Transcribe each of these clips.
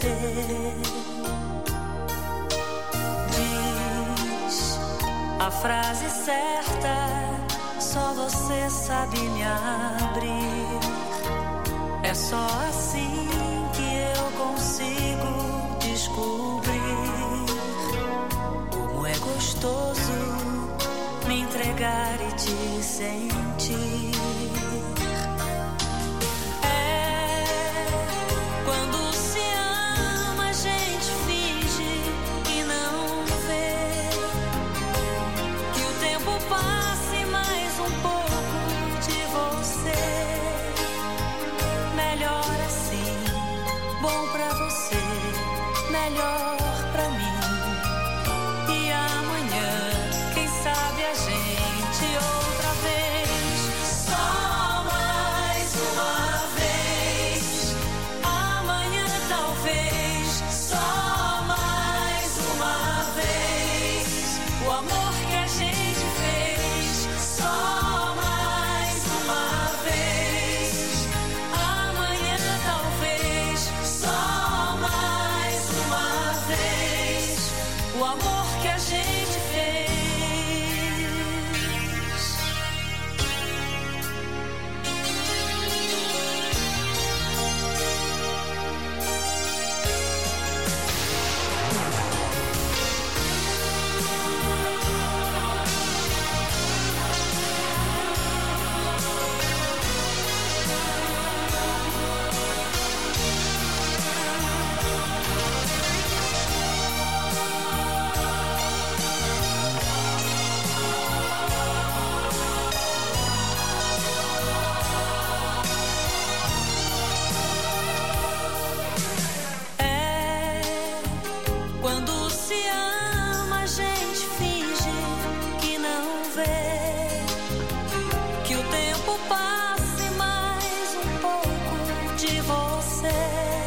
ver. Diz a frase certa, só você sabe me abrir. É só assim que eu consigo descobrir como é gostoso me entregar e te sentir. Quando se ama, a gente finge que não vê, que o tempo passe mais um pouco de você. Melhor assim, bom pra você, melhor pra mim. E amanhã, quem sabe a gente outra vez. Só mais uma vez. Amanhã talvez. Só mais uma vez. O amor que a gente fez. Só mais uma vez. Amanhã talvez. Só mais uma vez. O amor que a gente fez. Quando se ama, a gente finge que não vê, que o tempo passe mais um pouco de você.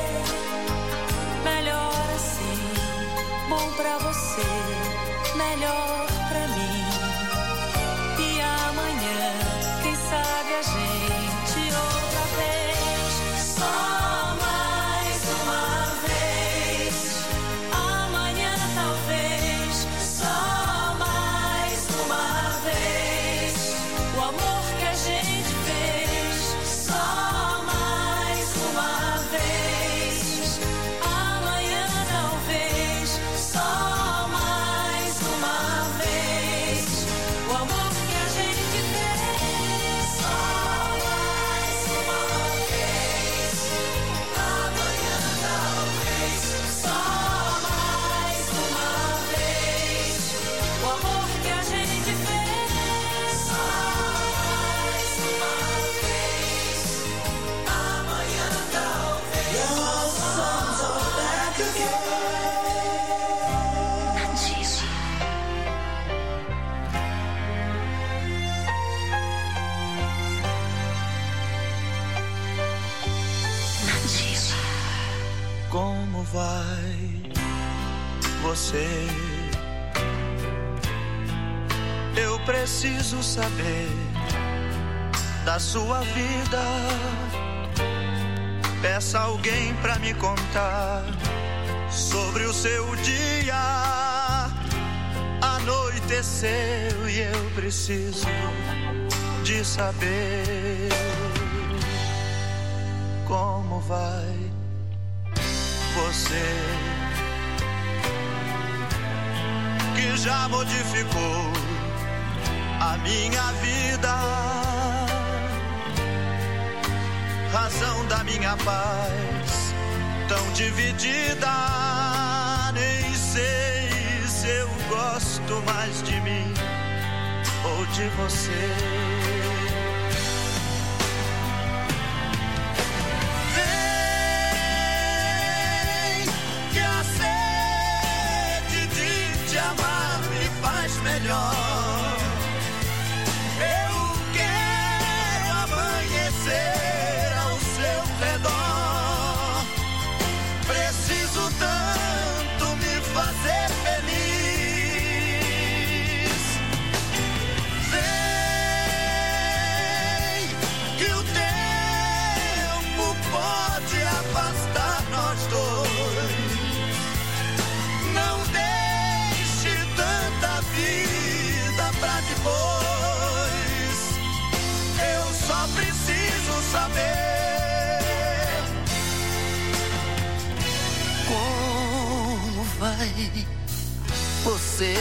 Melhor assim, bom pra você, melhor pra mim. E amanhã, quem sabe a gente outra vez. Só mais uma vez. Amanhã talvez. Só mais uma vez. O amor que a gente fez. Só mais uma vez. Amanhã talvez. Só mais uma vez. O amor que a gente fez. Só mais uma vez. Amanhã talvez. Só mais uma vez. O amor que a gente fez. Só mais uma vez. Amanhã talvez. Your sons are back again. Como vai você? Eu preciso saber da sua vida. Peça alguém pra me contar sobre o seu dia. Anoiteceu e eu preciso de saber como vai você, que já modificou a minha vida, razão da minha paz, tão dividida. Nem sei se eu gosto mais de mim ou de você. Melhor. Eu quero amanhecer ao seu redor. Preciso tanto me fazer feliz. Vem depois. Eu só preciso saber como vai você.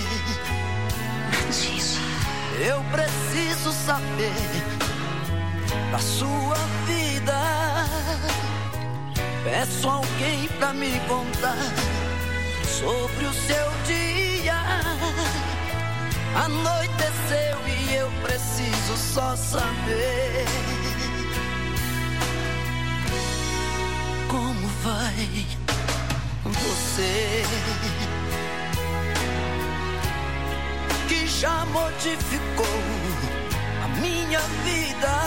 Eu preciso saber da sua vida. Peço alguém pra me contar sobre o seu dia. Anoiteceu e eu preciso só saber como vai você, que já modificou a minha vida,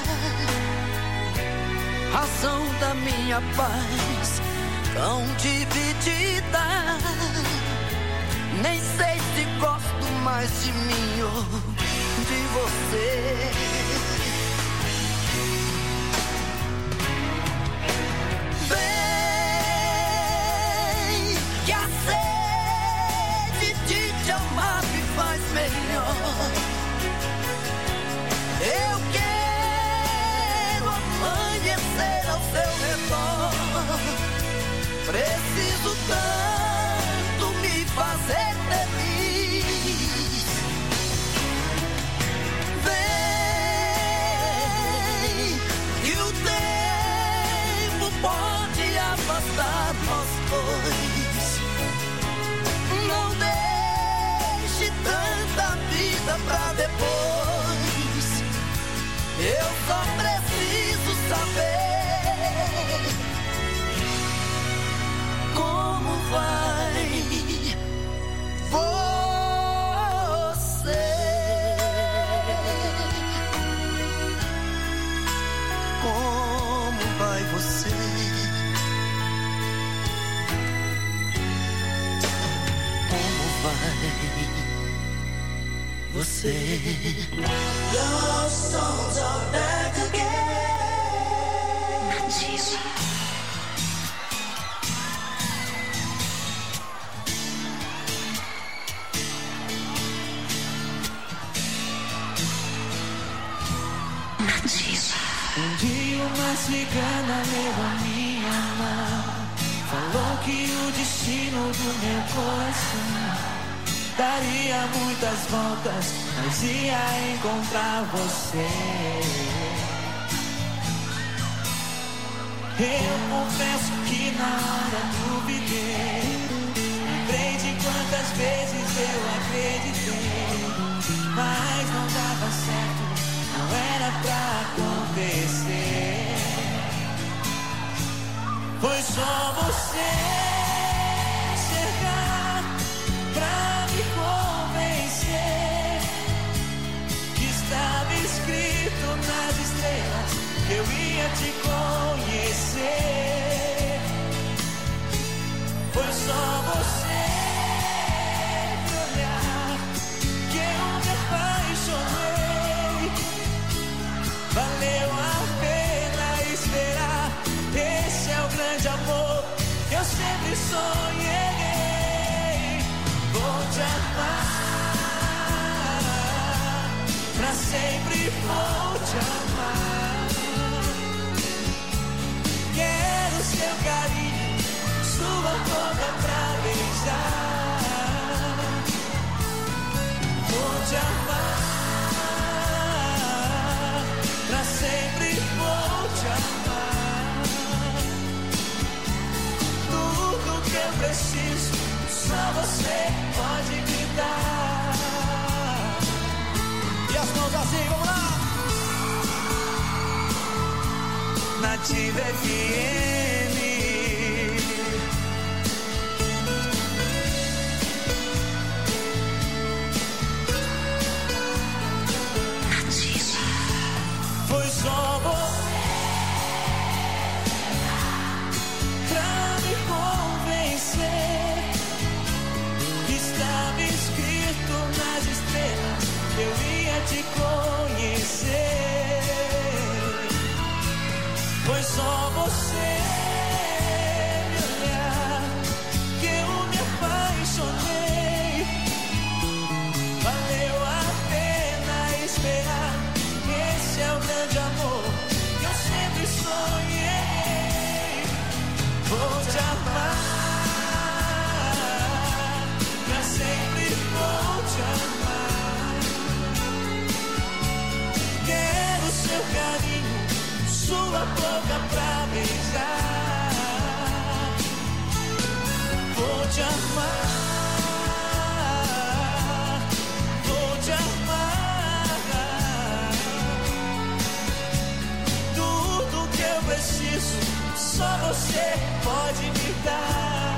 razão da minha paz tão dividida. Nem sei se gosto mais de mim ou de você. Vem, que a sede de te amar me faz melhor. Eu quero amanhecer ao seu redor. Preciso tanto me fazer feliz. Vem, que o tempo pode afastar nós dois. Não deixe tanta vida pra depois. Eu só preciso saber como vai você. Como vai você? Como vai você? Love songs are back again. Jesus. Um dia uma cigana levou minha mão, falou que o destino do meu coração daria muitas voltas, mas ia encontrar você. Eu confesso que na hora duvidei, lembrei de quantas vezes eu acreditei, mas não dava certo, não era pra acontecer. Foi só você chegar pra me convencer que estava escrito nas estrelas que eu ia te conhecer. Foi só você me olhar que eu me apaixonei. Valeu a pena esperar. Esse é o grande amor que eu sempre sonhei. Vou te amar, pra sempre vou te amar. Quero seu carinho, sua boca pra beijar. Vou te amar, pra sempre vou te amar. Tudo que eu preciso, só você pode me dar. E as mãos assim, vamos lá! Nativa FM. Foi só você pra me convencer que estava escrito nas estrelas que eu ia te conhecer. Foi só você me olhar que eu me apaixonei. Valeu a pena sua boca pra beijar. Vou te amar, vou te amar. Tudo que eu preciso, só você pode me dar.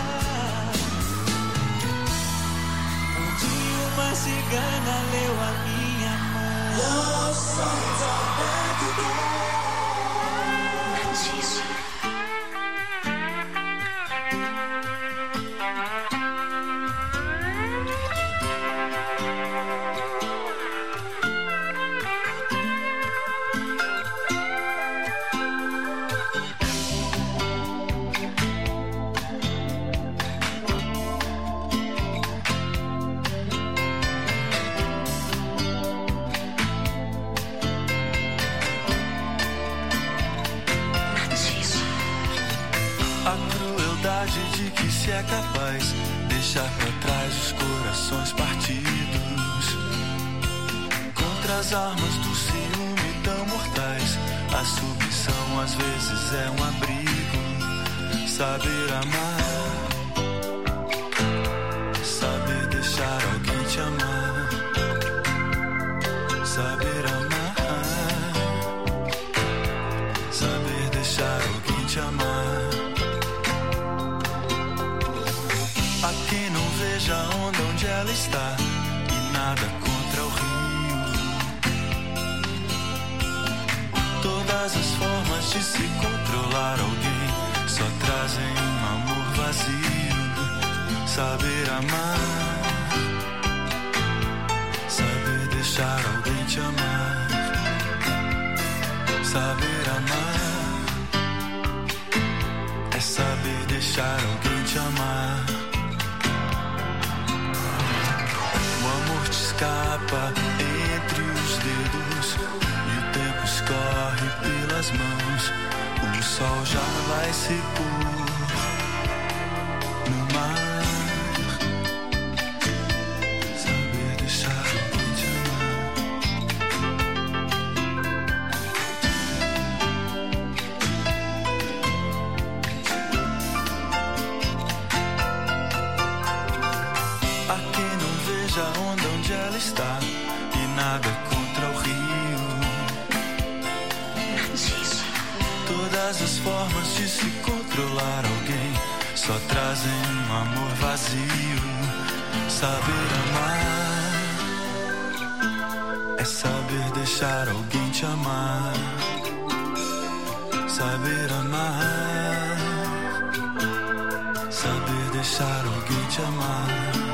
Um dia uma cigana leu a minha mão. Love songs are back again. De que se é capaz deixar pra trás os corações partidos. Contra as armas do ciúme tão mortais, a submissão às vezes é um abrigo. Saber amar, saber deixar alguém te amar. Saber amar, saber deixar alguém te amar. A quem não veja a onda onde ela está e nada contra o rio. Todas as formas de se controlar alguém só trazem um amor vazio. Saber amar, saber deixar alguém te amar. Saber amar é saber deixar alguém te amar. Escapa entre os dedos e o tempo escorre pelas mãos. O sol já vai se pôr no mar. Saber deixar alguém te amar. A quem não veja a onda onde ela está e nada contra o rio. Todas as formas de se controlar alguém só trazem um amor vazio. Saber amar é saber deixar alguém te amar. Saber amar, saber deixar alguém te amar.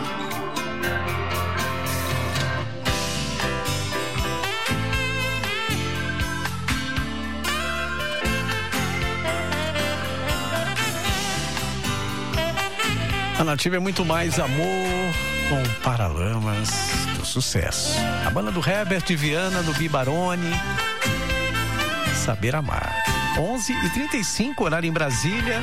A Nativa é muito mais amor com Paralamas do Sucesso. A banda do Herbert Viana, do Bibarone. Saber Amar. 11h35, horário em Brasília.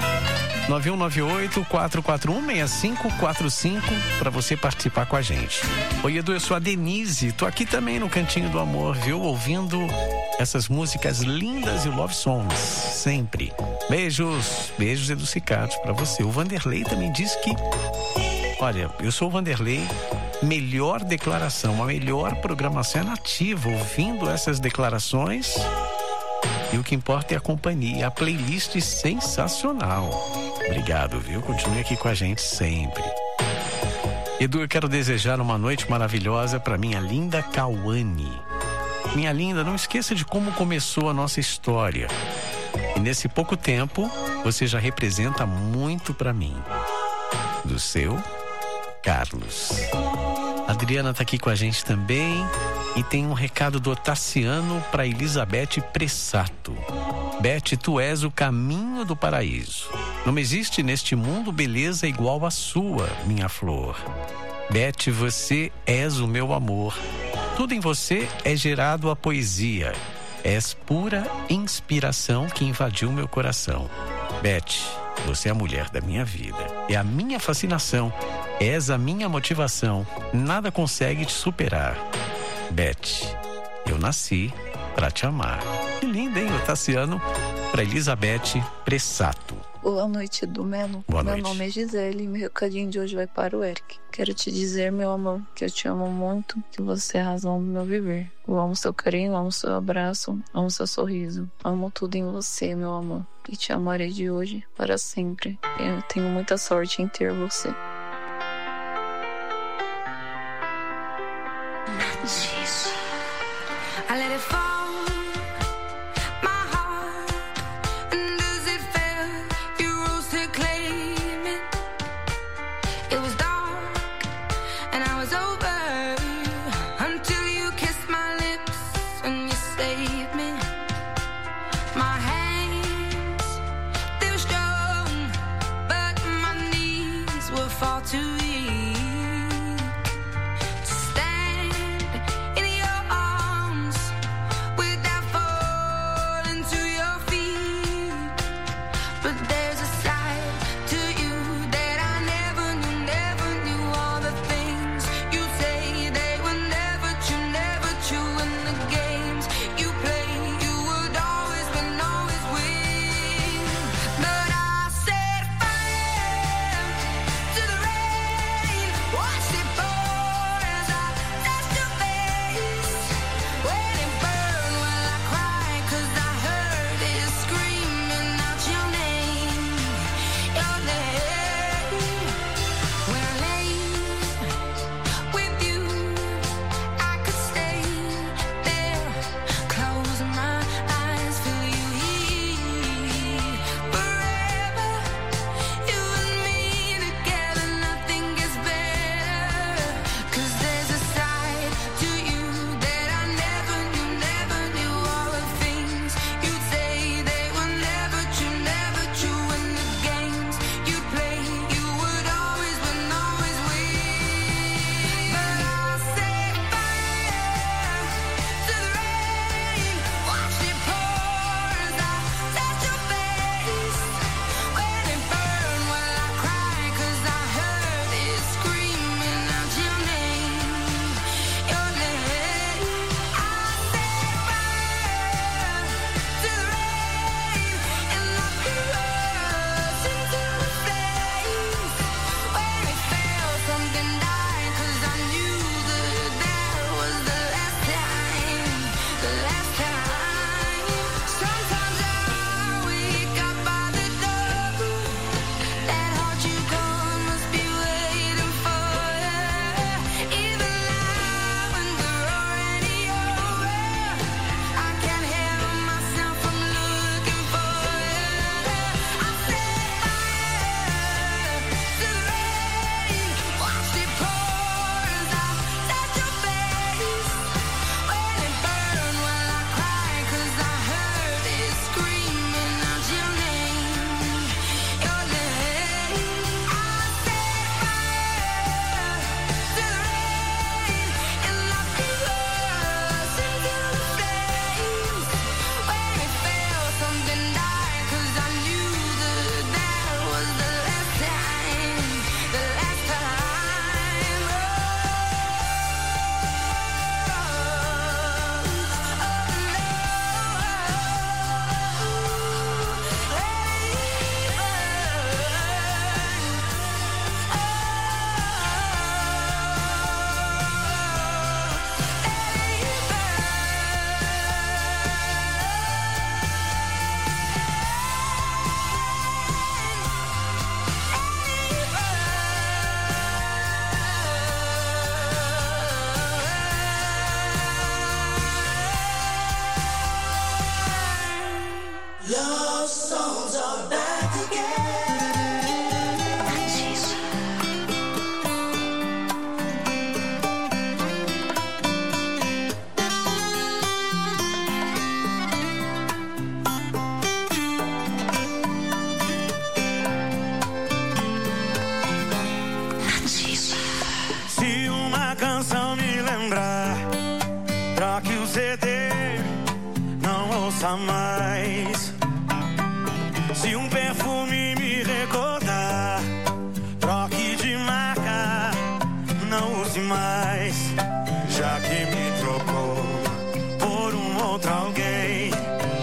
9198-441-6545 para você participar com a gente. Oi, Edu, eu sou a Denise. Tô aqui também no Cantinho do Amor, viu? Ouvindo essas músicas lindas e love songs, sempre. Beijos, beijos educados para você. O Vanderlei também disse que, olha, eu sou o Vanderlei, melhor declaração, a melhor programação é Nativa, ouvindo essas declarações. E o que importa é a companhia, a playlist sensacional. Obrigado, viu? Continue aqui com a gente sempre. Edu, eu quero desejar uma noite maravilhosa para minha linda Cauane. Minha linda, não esqueça de como começou a nossa história. E nesse pouco tempo, você já representa muito para mim. Do seu Carlos. A Adriana tá aqui com a gente também. E tem um recado do Tassiano para Elizabeth Pressato. Beth, tu és o caminho do paraíso. Não existe neste mundo beleza igual à sua, minha flor. Beth, você és o meu amor. Tudo em você é gerado a poesia. És pura inspiração que invadiu meu coração. Beth, você é a mulher da minha vida. É a minha fascinação. És a minha motivação. Nada consegue te superar. Beth, eu nasci pra te amar. Que lindo, hein? O Tassiano para Elizabeth Pressato. Boa noite, Edu Melo. Boa Meu noite. nome é Gisele e meu recadinho de hoje vai para o Eric. Quero te dizer, meu amor, que eu te amo muito, que você é a razão do meu viver. Eu amo seu carinho, amo seu abraço, amo seu sorriso. Amo tudo em você, meu amor. E te amarei de hoje para sempre. Eu tenho muita sorte em ter você. I let it fall, my heart, and as it fell, you rose to claim it. It was dark, and I was over, until you kissed my lips, and you saved me. My hands, they were strong, but my knees were far too weak. ouça mais. Se um perfume me recordar, troque de marca, não use mais. Já que me trocou por um outro alguém,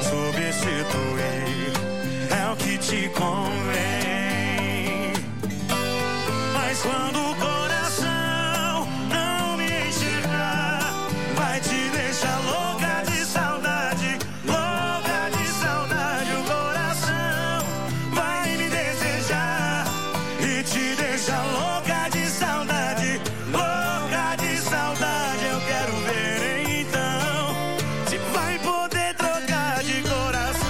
quando o coração não me enxergar, vai te deixar louca de saudade, louca de saudade. O coração vai me desejar e te deixar louca de saudade, louca de saudade. Eu quero ver então se vai poder trocar de coração.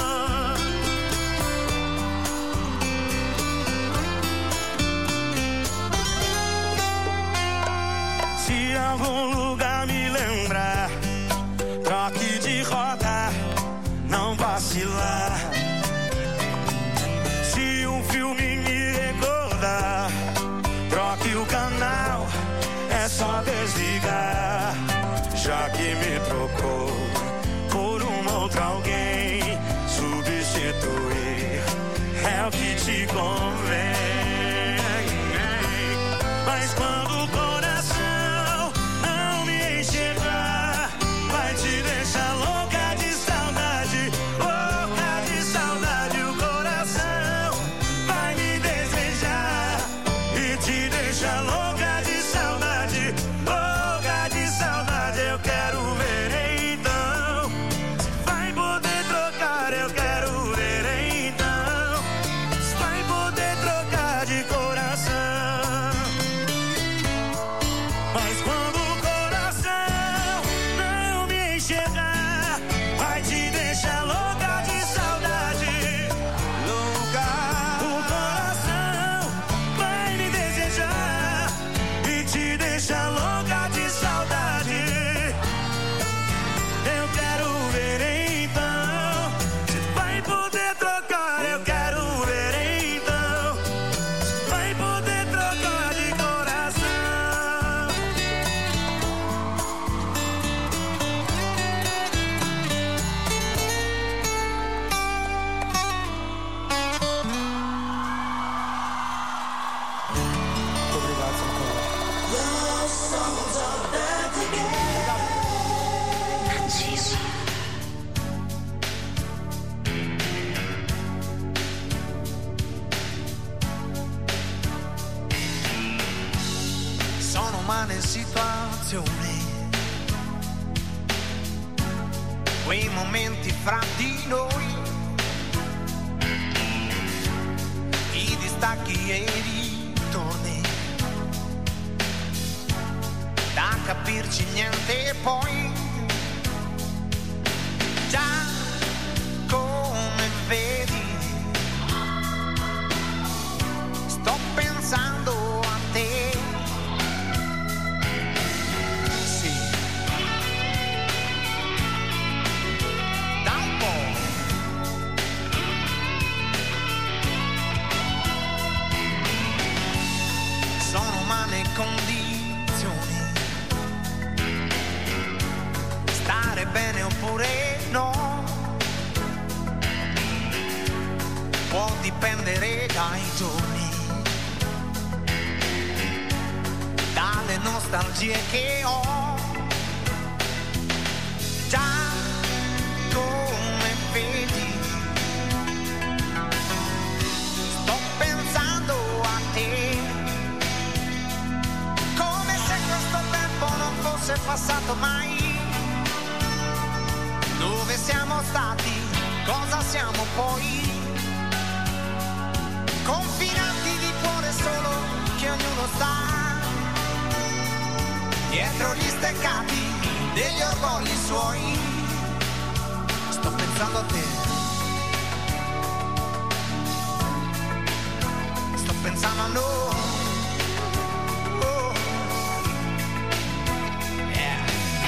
Se algum lugar me lembrar, troque de rota, não vacilar. Se um filme me recordar, troque o canal, é só desligar. Já que me trocou por uma outra alguém, substituir é o que te convém. Mas quando o coração não me enxergar, vai te deixar louca de saudade, louca de saudade. O coração vai me desejar e te deixar louca de saudade, louca de saudade. Eu quero ver então se vai poder trocar. Eu quero ver então se vai poder trocar de coração. Mas quando o coração não me enxergar, vai te deixar louca de saudade, louca. O coração vai me desejar e te deixar louca de saudade. Eu quero ver então se vai poder trocar. Eu quero ver então se vai poder trocar de coração. Sono umane situazioni, quei momenti fra di noi, i distacchi e i ritorni, da capirci niente poi. Già come vedi, sto pensando a te. Sì, da un po'. Sono umane condizioni, stare bene oppure no, può dipendere dai giorni, dalle nostalgie che ho. Già come vedi, sto pensando a te, come se questo tempo non fosse passato mai. Dove siamo stati, cosa siamo poi? Confinanti di cuore solo che ognuno sta dietro gli steccati degli orgogli suoi. Sto pensando a te, sto pensando a noi. Oh. Yeah.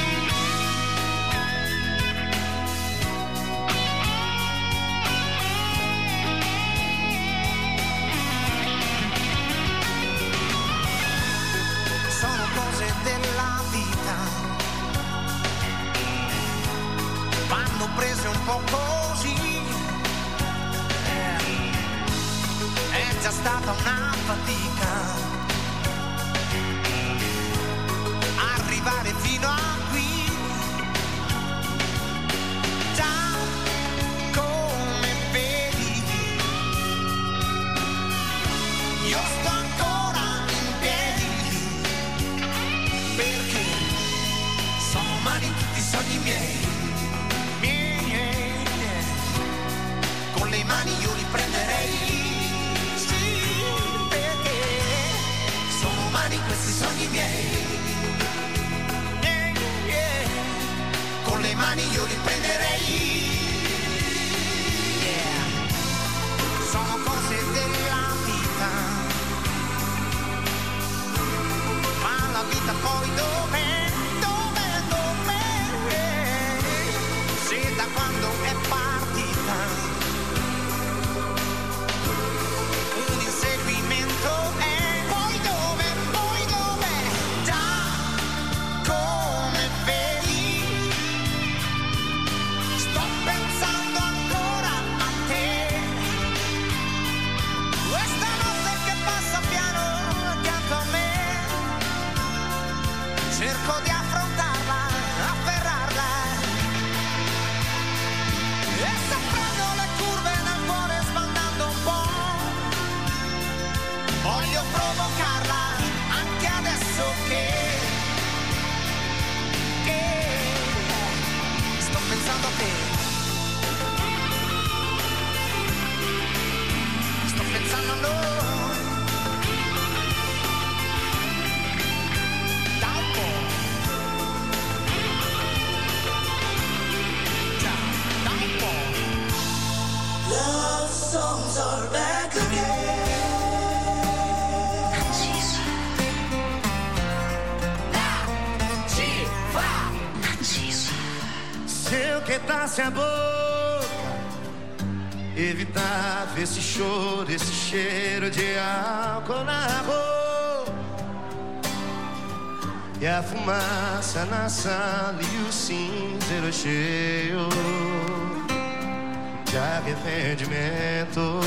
Sono cose della vita, vanno prese un po' così. È già stata una fatica arrivare fino a qui. Già come vedi, io sto ancora questi sogni miei. Con le mani io li prenderei. Sono cose della vita, ma la vita poi dov'è? Se da quando è partita un inseguimento è, poi dove, già come vedi, sto pensando ancora a te. Questa notte che passa piano accanto a me, cerco di affrontarla, afferrarla, e soffrendo le curve nel cuore sbandando un po', voglio provocarla anche adesso che sto pensando a te. Sto pensando a noi. Da un po'. Già, da un po'. Love songs are back again. Se eu quietasse a boca, evitava esse choro, esse cheiro de álcool na roupa, e a fumaça na sala e o cinzeiro cheio de arrependimento.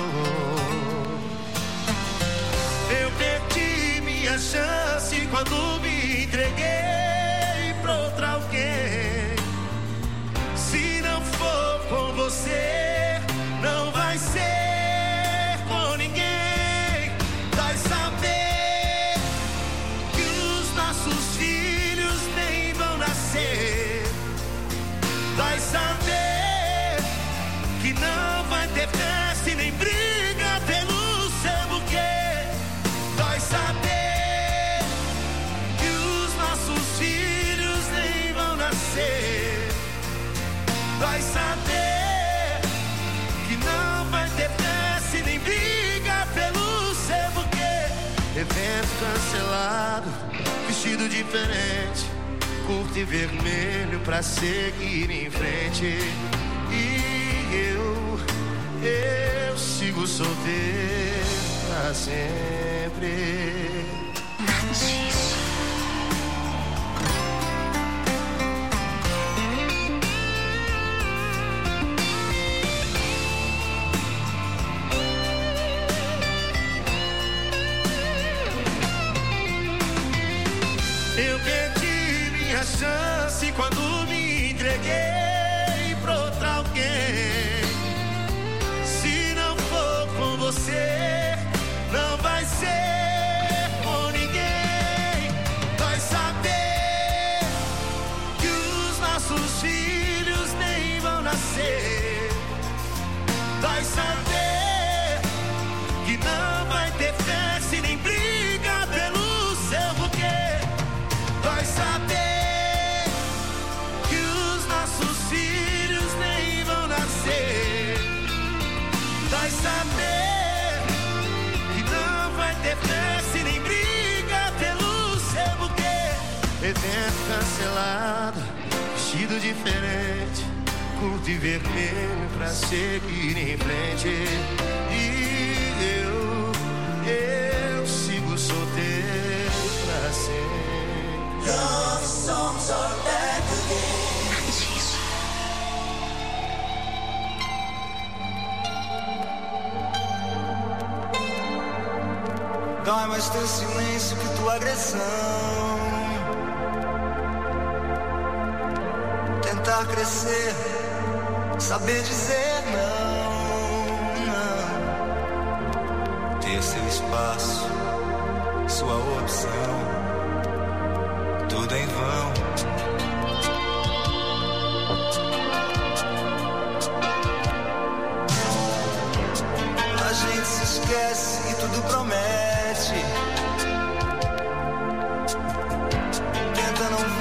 Eu perdi minha chance quando me entreguei pra outra alguém. Se não for com você, não vai ser com ninguém. Vai saber que os nossos filhos nem vão nascer. Vai saber que não vai ter festa e nem briga pelo seu buquê. Vai saber que os nossos filhos nem vão nascer. Vai saber que não vai ter festa e nem briga pelo seu buquê. Evento cancelado, vestido diferente, curto e vermelho pra seguir em frente. E eu sigo solteiro pra sempre. Eu perdi minha chance quando me entreguei pra outra alguém. Se não for com você, não vai ser com ninguém. Vai saber que os nossos filhos nem vão nascer. Vai saber que não vai ter festa e nem briga pelo seu buquê. Vai saber que os nossos filhos nem vão nascer. Vai saber que não vai ter festa e nem briga pelo seu buquê. Evento cancelado, vestido diferente, curto e vermelho pra seguir em frente. E eu sigo solteiro pra sempre. Love songs are back again. Dói mais teu silêncio que tua agressão. Tentar crescer, saber dizer não, não. Ter seu espaço, sua opção. Tudo em vão. A gente se esquece e tudo promete.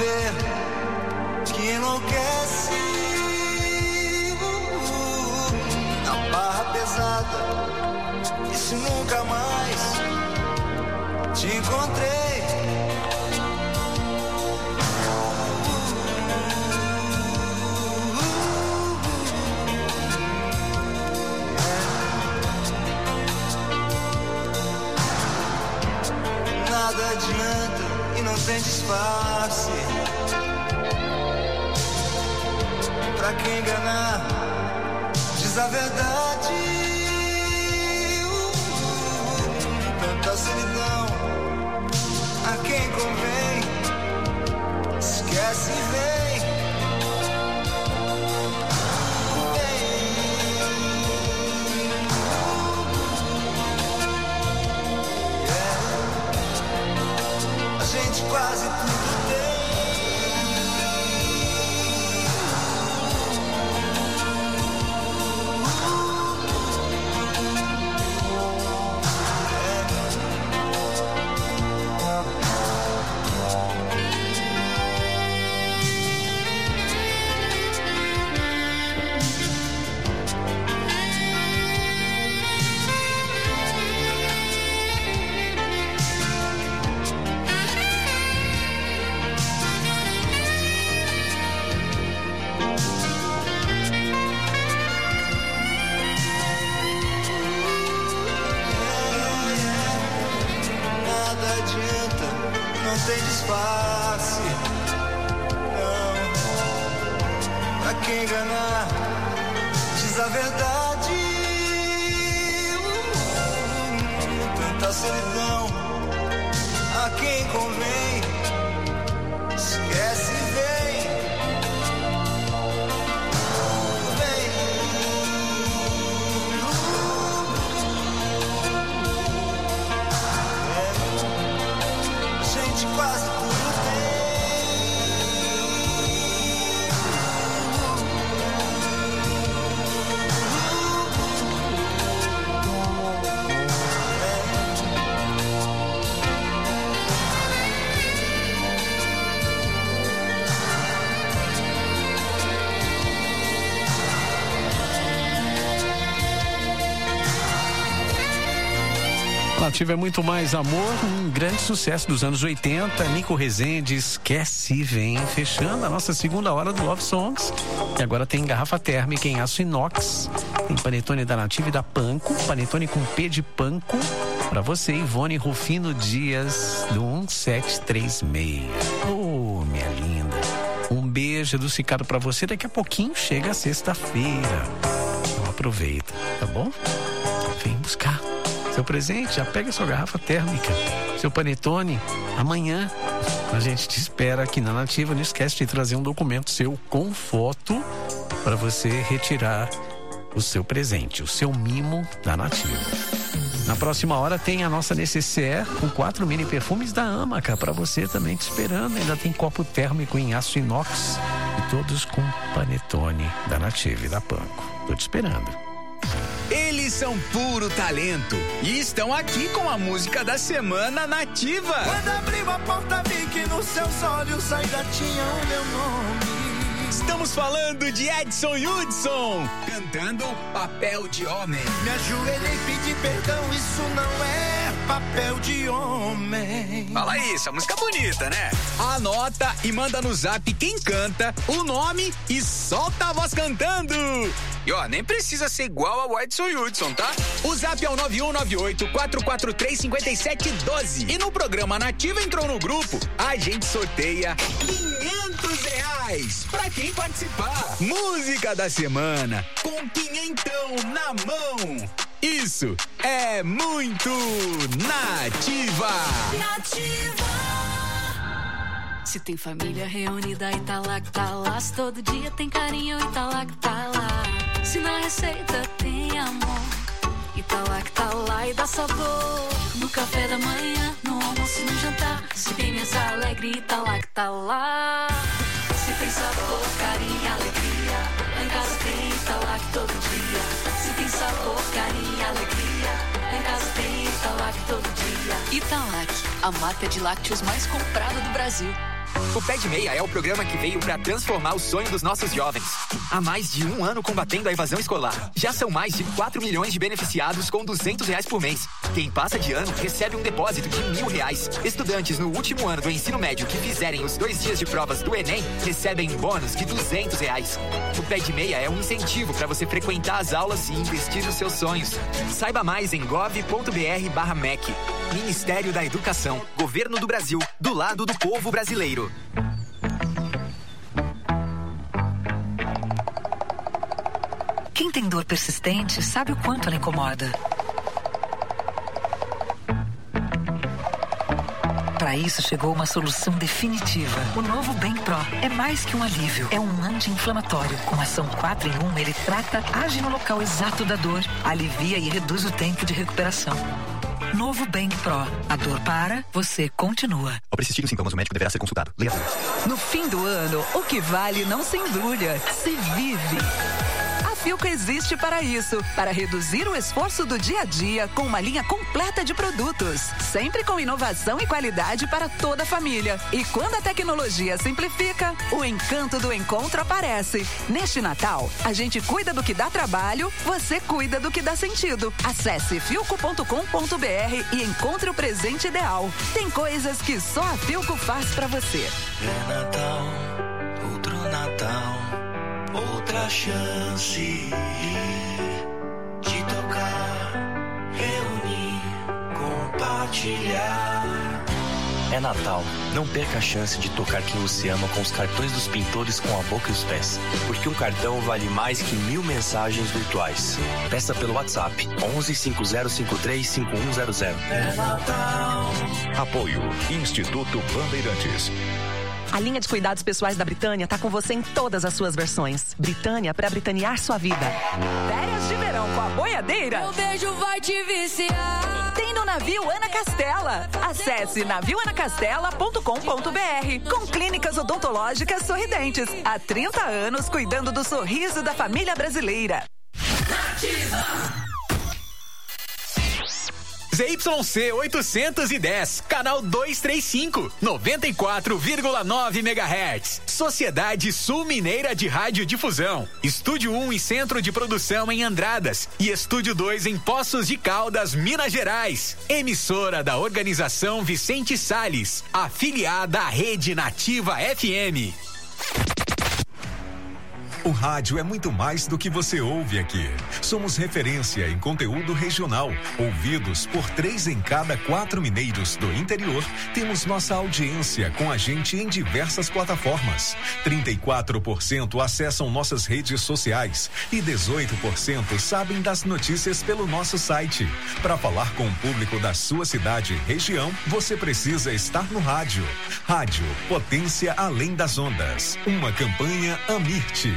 viver que enlouquece. Na barra pesada, e se nunca mais te encontrei. Nada adianta e não tem disfarce. Pra quem enganar, diz a verdade. Tanta solidão, a quem convém, esquece e vem. A gente quase tudo tem. Não tem disfarce, não. Pra quem enganar, diz a verdade. Tanta solidão, a quem convém, esquece e vem. Quase tudo Nativa é muito mais amor, um grande sucesso dos anos 80. Nico Rezende, Esquece e Vem, fechando a nossa segunda hora do Love Songs. E agora tem garrafa térmica em aço inox, tem panetone da Nativa e da Panko, panetone com P de Panko, pra você, Ivone Rufino Dias, do 1736. Oh, minha linda, um beijo adocicado pra você. Daqui a pouquinho chega a sexta-feira, então aproveita, tá bom? Vem buscar seu presente, já pega sua garrafa térmica, seu panetone. Amanhã a gente te espera aqui na Nativa. Não esquece de trazer um documento seu com foto para você retirar o seu presente, o seu mimo da Nativa. Na próxima hora tem a nossa necessaire com 4 mini perfumes da Amaca para você também te esperando. Ainda tem copo térmico em aço inox e todos com panetone da Nativa e da Panko. Tô te esperando. Eles são puro talento e estão aqui com a música da semana Nativa. Quando abriu a porta vi que nos seus olhos ainda tinha o meu nome. Estamos falando de Edson Hudson, cantando Papel de Homem. Me ajoelhei e pedi perdão, isso não é papel de homem. Fala aí, essa música é bonita, né? Anota e manda no zap quem canta, o nome e solta a voz cantando. E ó, nem precisa ser igual ao Edson Hudson, tá? O zap é o 9198-443-5712. E no programa Nativa entrou no grupo, a gente sorteia R$500 pra quem participar. Música da semana, com quinhentão na mão. Isso é muito Nativa. Nativa. Se tem família reunida e tá lá que tá lá. Se todo dia tem carinho e tá lá que tá lá. Se na receita tem amor e tá lá que tá lá e dá sabor. No café da manhã, no almoço e no jantar. Se tem mesa alegre e tá lá que tá lá. Se tem sabor, carinho e alegria, lá em casa tem e tá lá que todo dia. Se tem sabor, carinho e alegria, lá em casa tem e tá lá que todo dia. Italac, a marca de lácteos mais comprada do Brasil. O Pé de Meia é o programa que veio para transformar o sonho dos nossos jovens. Há mais de 1 ano combatendo a evasão escolar. Já são mais de 4 milhões de beneficiados com R$200 por mês. Quem passa de ano recebe um depósito de R$1.000. Estudantes no último ano do ensino médio que fizerem os 2 dias de provas do Enem recebem um bônus de R$200. O Pé de Meia é um incentivo para você frequentar as aulas e investir nos seus sonhos. Saiba mais em gov.br/MEC. Ministério da Educação, Governo do Brasil, do lado do povo brasileiro. Quem tem dor persistente sabe o quanto ela incomoda. Para isso chegou uma solução definitiva. O novo Bem Pro é mais que um alívio. É um anti-inflamatório. Com ação 4 em 1, ele trata, age no local exato da dor, alivia e reduz o tempo de recuperação. Novo Bem Pro. A dor para, você continua. Ao persistir os sintomas, o médico deverá ser consultado. Leia. No fim do ano, o que vale não se embrulha, se vive. A Philco existe para isso, para reduzir o esforço do dia a dia com uma linha completa de produtos, sempre com inovação e qualidade para toda a família. E quando a tecnologia simplifica, o encanto do encontro aparece. Neste Natal, a gente cuida do que dá trabalho, você cuida do que dá sentido. Acesse philco.com.br e encontre o presente ideal. Tem coisas que só a Philco faz para você. É Natal, outro Natal, outra chance de tocar, reunir, compartilhar. É Natal. Não perca a chance de tocar quem você ama com os cartões dos pintores com a boca e os pés. Porque um cartão vale mais que 1000 mensagens virtuais. Peça pelo WhatsApp 11 5053 5100. É Natal. Apoio Instituto Bandeirantes. A linha de cuidados pessoais da Britânia tá com você em todas as suas versões. Britânia para britanear sua vida. Férias de verão com a boiadeira. Meu beijo vai te viciar. Tem no navio Ana Castela. Acesse navioanacastela.com.br. Com clínicas odontológicas sorridentes. Há 30 anos cuidando do sorriso da família brasileira. ZYC 810, canal 235, 94,9 MHz. Sociedade Sul Mineira de Radiodifusão. Estúdio 1 e Centro de Produção em Andradas. E Estúdio 2 em Poços de Caldas, Minas Gerais. Emissora da Organização Vicente Salles. Afiliada à Rede Nativa FM. O rádio é muito mais do que você ouve aqui. Somos referência em conteúdo regional. Ouvidos por 3 em cada 4 mineiros do interior, temos nossa audiência com a gente em diversas plataformas. 34% acessam nossas redes sociais e 18% sabem das notícias pelo nosso site. Para falar com o público da sua cidade e região, você precisa estar no rádio. Rádio, potência além das ondas. Uma campanha Amirte.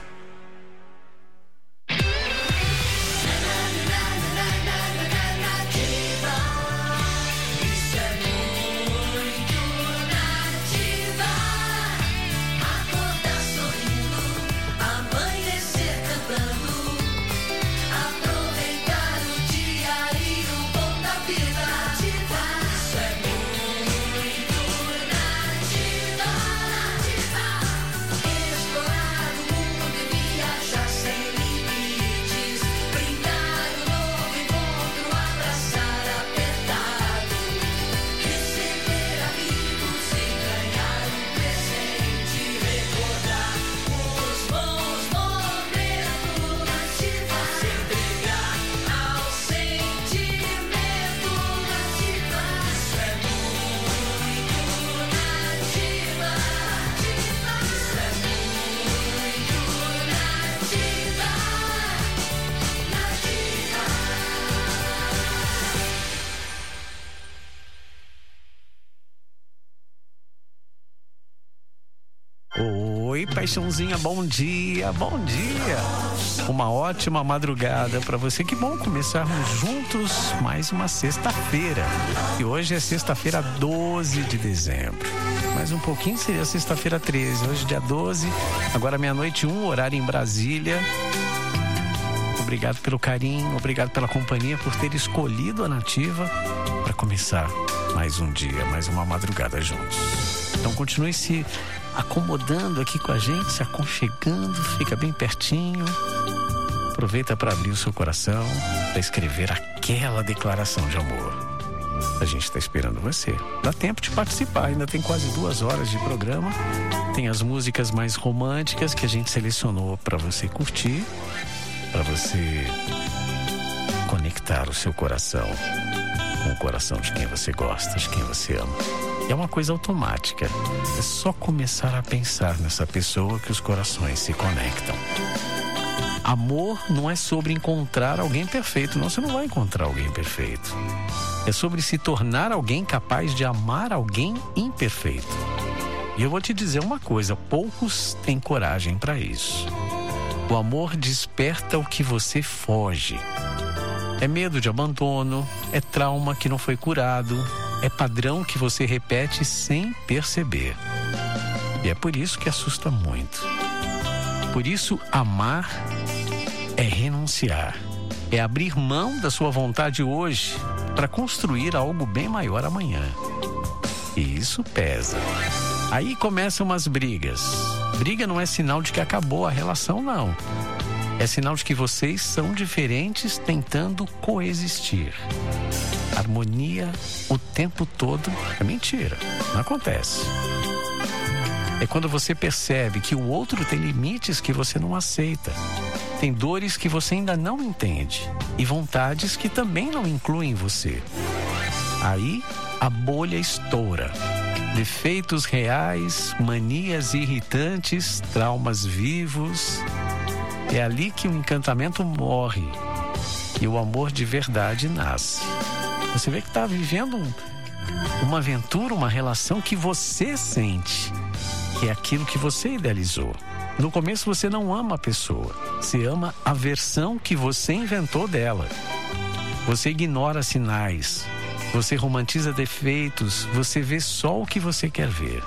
Oi, paixãozinha, bom dia, bom dia. Uma ótima madrugada para você. Que bom começarmos juntos mais uma sexta-feira. E hoje é sexta-feira, 12 de dezembro. Mais um pouquinho seria sexta-feira 13. Hoje dia 12, agora meia-noite 1, horário em Brasília. Obrigado pelo carinho, obrigado pela companhia, por ter escolhido a Nativa para começar mais um dia, mais uma madrugada juntos. Então continue se acomodando aqui com a gente, se aconchegando, fica bem pertinho. Aproveita para abrir o seu coração, para escrever aquela declaração de amor. A gente está esperando você. Dá tempo de participar, ainda tem quase 2 horas de programa. Tem as músicas mais românticas que a gente selecionou para você curtir, para você conectar o seu coração com o coração de quem você gosta, de quem você ama. E é uma coisa automática. É só começar a pensar nessa pessoa que os corações se conectam. Amor não é sobre encontrar alguém perfeito. Não, você não vai encontrar alguém perfeito. É sobre se tornar alguém capaz de amar alguém imperfeito. E eu vou te dizer uma coisa, poucos têm coragem para isso. O amor desperta o que você foge. É medo de abandono, é trauma que não foi curado, é padrão que você repete sem perceber. E é por isso que assusta muito. Por isso, amar é renunciar. É abrir mão da sua vontade hoje para construir algo bem maior amanhã. E isso pesa. Aí começam umas brigas. Briga não é sinal de que acabou a relação, não. É sinal de que vocês são diferentes tentando coexistir. Harmonia o tempo todo é mentira, não acontece. É quando você percebe que o outro tem limites que você não aceita. Tem dores que você ainda não entende e vontades que também não incluem você. Aí a bolha estoura. Defeitos reais, manias irritantes, traumas vivos. É ali que o encantamento morre e o amor de verdade nasce. Você vê que está vivendo uma aventura, uma relação que você sente, que é aquilo que você idealizou. No começo você não ama a pessoa, você ama a versão que você inventou dela. Você ignora sinais, você romantiza defeitos, você vê só o que você quer ver.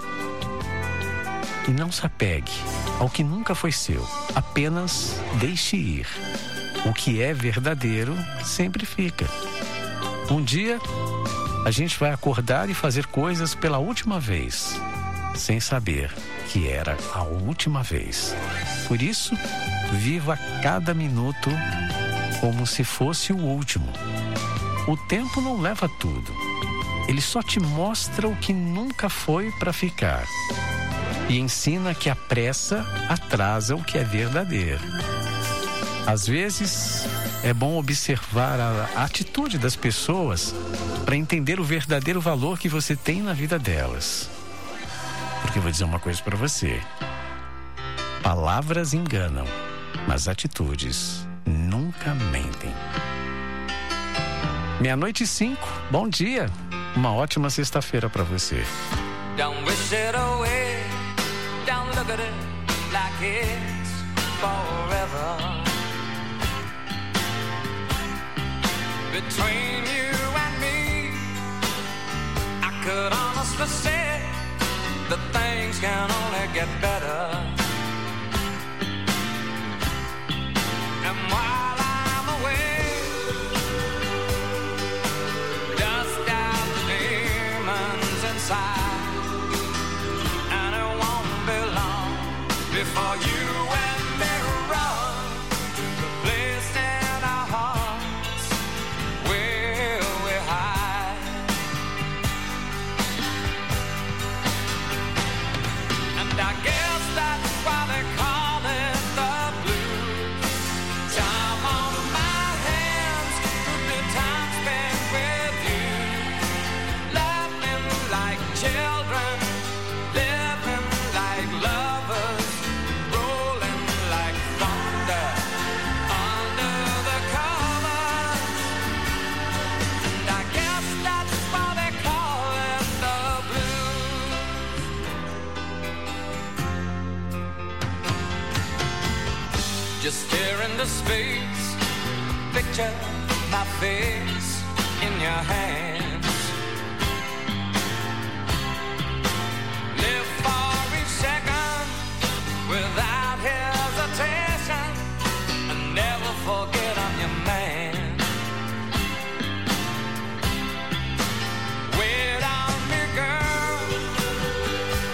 E não se apegue ao que nunca foi seu, apenas deixe ir. O que é verdadeiro sempre fica. Um dia, a gente vai acordar e fazer coisas pela última vez, sem saber que era a última vez. Por isso, viva cada minuto como se fosse o último. O tempo não leva tudo. Ele só te mostra o que nunca foi para ficar. E ensina que a pressa atrasa o que é verdadeiro. Às vezes, é bom observar a atitude das pessoas para entender o verdadeiro valor que você tem na vida delas. Porque eu vou dizer uma coisa para você. Palavras enganam, mas atitudes nunca mentem. 12:05, bom dia. Uma ótima sexta-feira para você. Don't wish it away, don't look at it like it's forever. Between you and me, I could honestly say that things can only get better. And while I'm away, dust out the demons inside, and it won't be long before you and me run to the place in our hearts where we hide. And I guess that's why they call it the blues. Time on my hands could be time spent with you, laughing like children, living like lovers, rolling like thunder under the covers. And I guess that's why they call it the blues. Just stare into space, picture my face in your hands. Live for each second without hesitation, and never forget I'm your man. Wait on me, girl,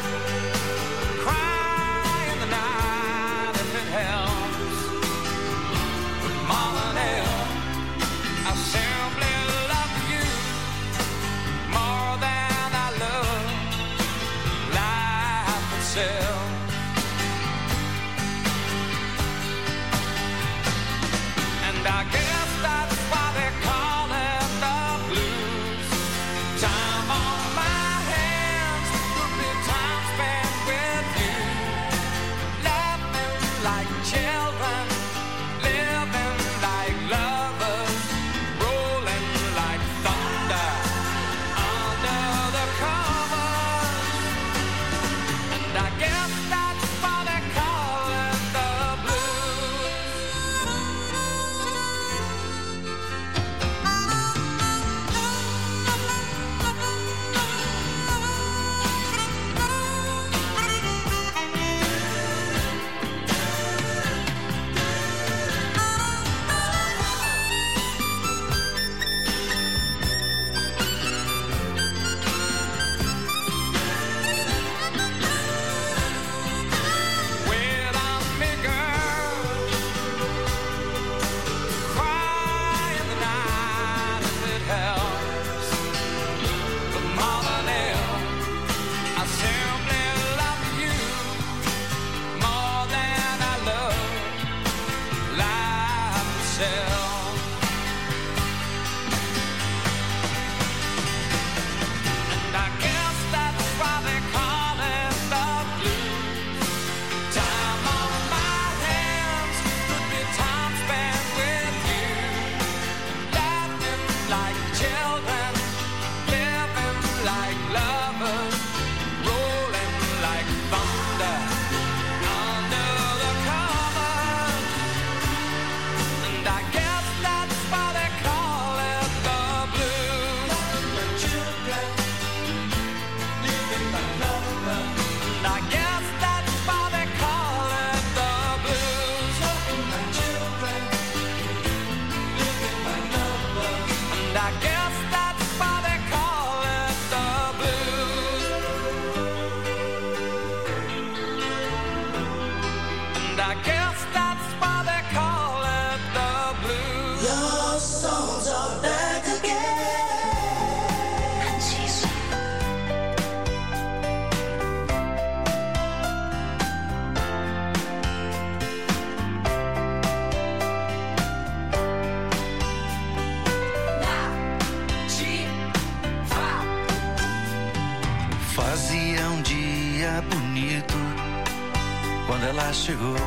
Fazia um dia bonito quando ela chegou.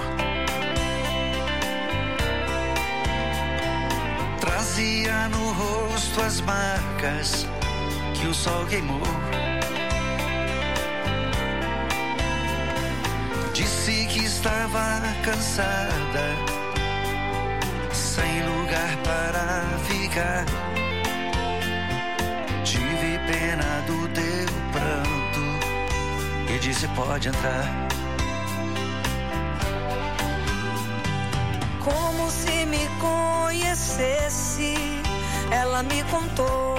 Trazia no rosto as marcas que o sol queimou. Disse que estava cansada, sem lugar para ficar. Tive pena do teu pranto e disse: pode entrar. Como se me conhecesse, ela me contou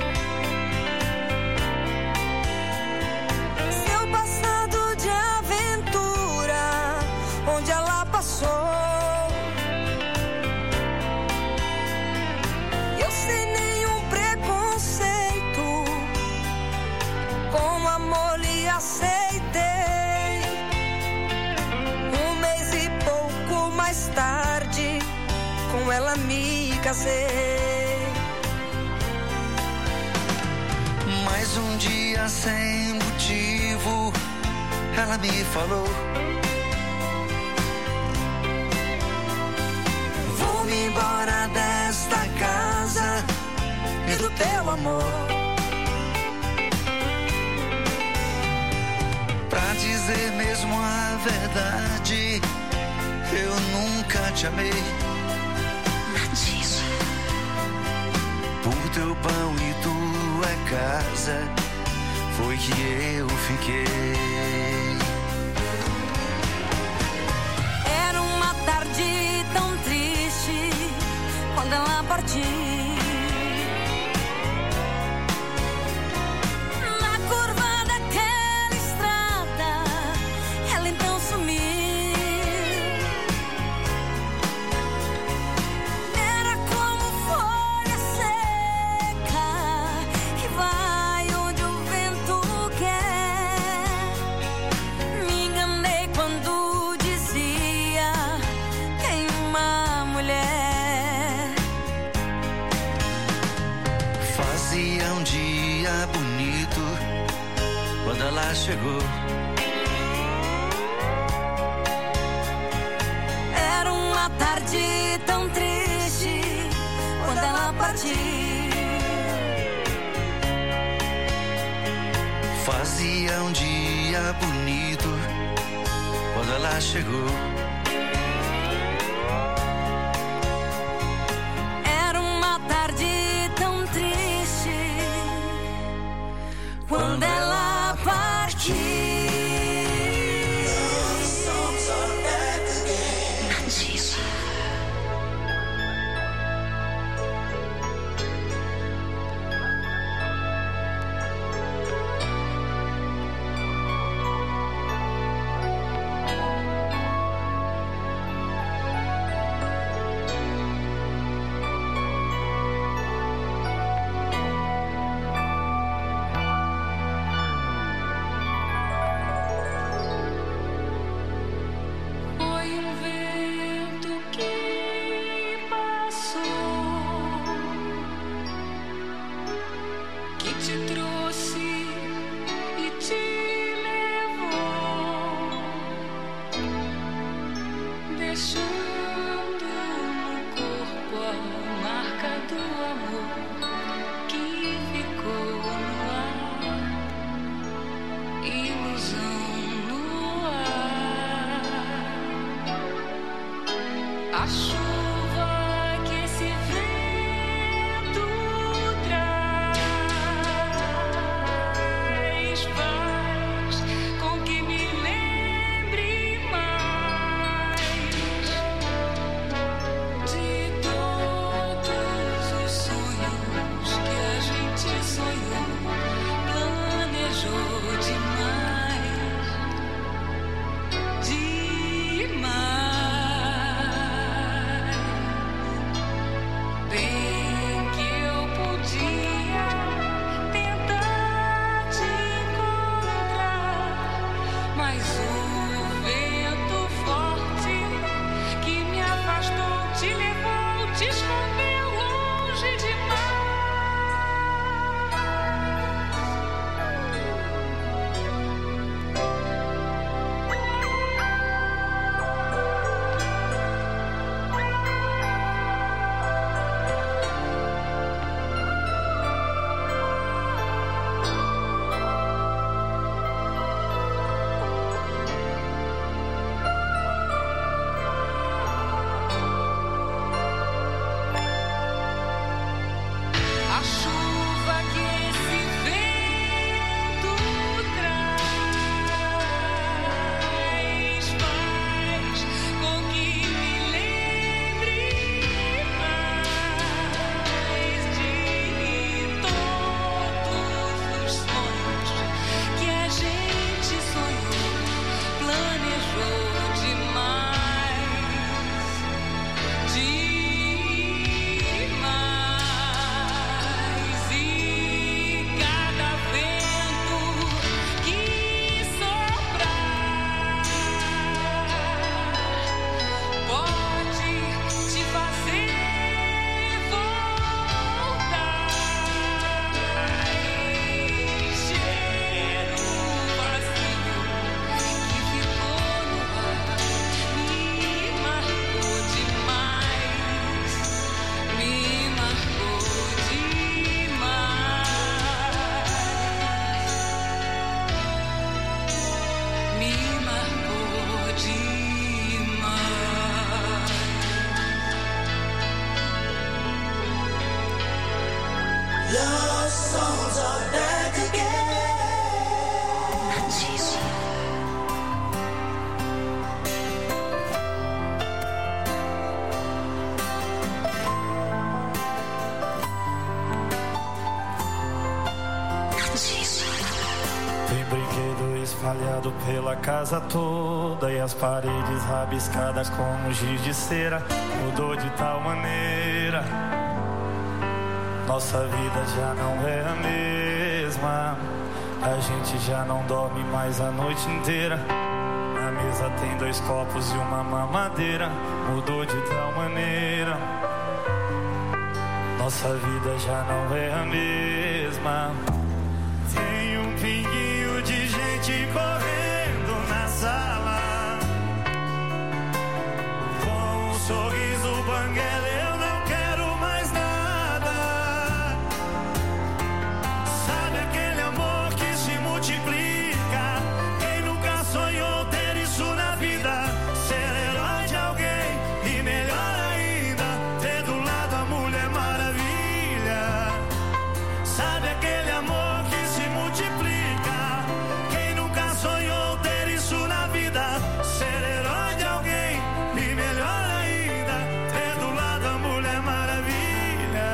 seu passado de aventura, onde ela passou. Eu sem nenhum preconceito, com amor lhe aceitei. Um mês e pouco mais tarde, com ela me casei. Mas um dia sem motivo, ela me falou: vou-me embora desta casa e do teu amor. Pra dizer mesmo a verdade, eu nunca te amei. Por teu pão e tua casa foi que eu fiquei. Era uma tarde tão triste quando ela partiu. Na curva daquela estrada, ela então sumiu. Era como folha seca que vai onde o vento quer. Me enganei quando dizia: tem uma mulher. Fazia um dia bonito quando ela chegou. Era uma tarde tão triste quando ela partiu. Fazia um dia bonito quando ela chegou. Era uma tarde tão triste quando ela partiu. Tem brinquedo espalhado pela casa toda e as paredes rabiscadas como giz de cera. Mudou de tal maneira, nossa vida já não é a mesma. A gente já não dorme mais a noite inteira. Na mesa tem 2 copos e uma mamadeira. Mudou de tal maneira, nossa vida já não é a mesma. Tem um pinguinho de gente correndo na sala, com um sorriso banguela, eu não quero mais nada. Sabe aquele amor que se multiplica? Quem nunca sonhou ter isso na vida? Ser herói de alguém e melhor ainda, ter do lado a Mulher Maravilha. Sabe aquele amor que se multiplica? Quem nunca sonhou ter isso na vida? Ser herói de alguém e melhor ainda, ter do lado a Mulher Maravilha.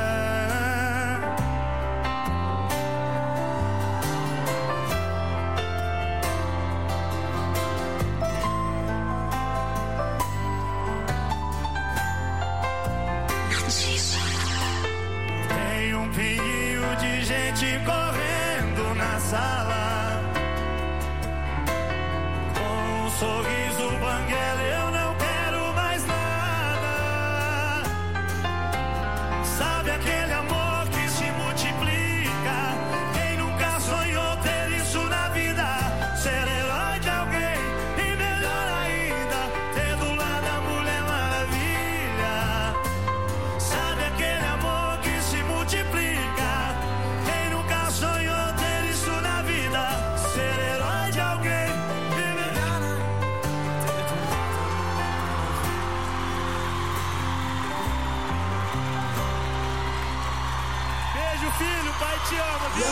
Tem um pinguinho de gente correndo na sala, com um sorriso banguela, eu não quero mais nada. Sabe aquele amor que se multiplica? Quem nunca sonhou ter isso na vida? Ser herói de alguém e melhor ainda, ter do lado a Mulher Maravilha. Sabe aquele amor que se multiplica? Quem nunca sonhou ter isso na vida? Ser herói de alguém e melhor ainda. Beijo, filho, pai te ama, viu?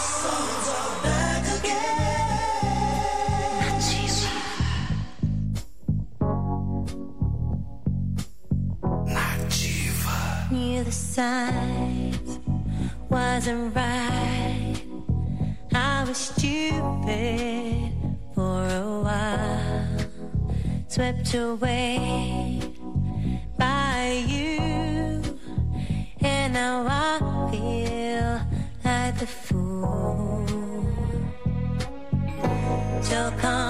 Knew the signs wasn't right. I was stupid for a while, swept away by you, and now I feel like the fool. So come